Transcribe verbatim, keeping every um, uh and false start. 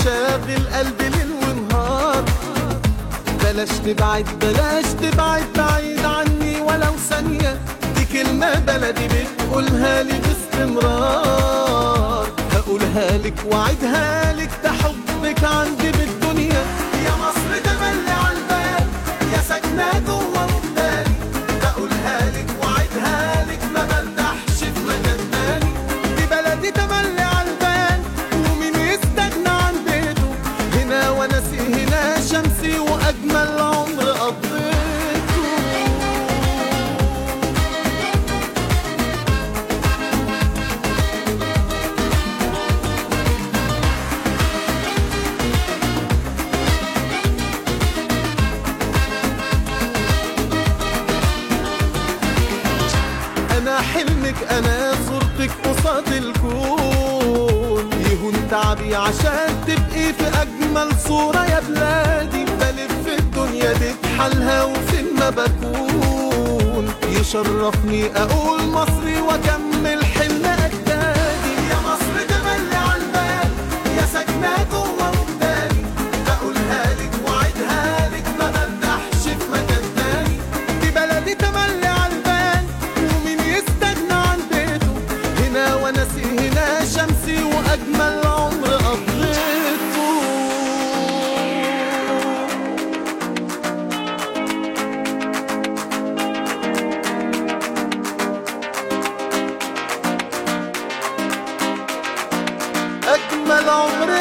شاغل قلبي ليل ونهار. بلاش تبعد بلاش تبعد بعيد عني ولو ثانية، دي كلمة بلدي بتقولها لي باستمرار. هقولها لك وعدها لك، ده حبك عندي بالدنيا. يا مصر تملي عالبال، يا ساكنة جوا مختاري. بقولها لك وعدها لك، ما برتاحش في مكان تاني. دي بلدي تملي عالبال، ومين يستغنى عن بيته. هنا وناسي هنا شمسي، وأجمل عمر قضيته. أنا حلمك، أنا صورتك قصاد الكون. يهون تعبي عشان تبقي في أجمل صورة يا بلادي. بلف الدنيا دي بحالها وفين ما بكون. يشرفني أقول مصري وأكمل حلم أجدادي. يا مصر تملي عالبال، يا ساكنة جوا مختاري. بقولها لك وعدها لك، ما برتاحش في مكان تاني. دي بلدي تملي عالبال، ومين يستغنى عن بيته. هنا وناسي هنا شمسي، وأجمل عمر قضيته. أجمل عمر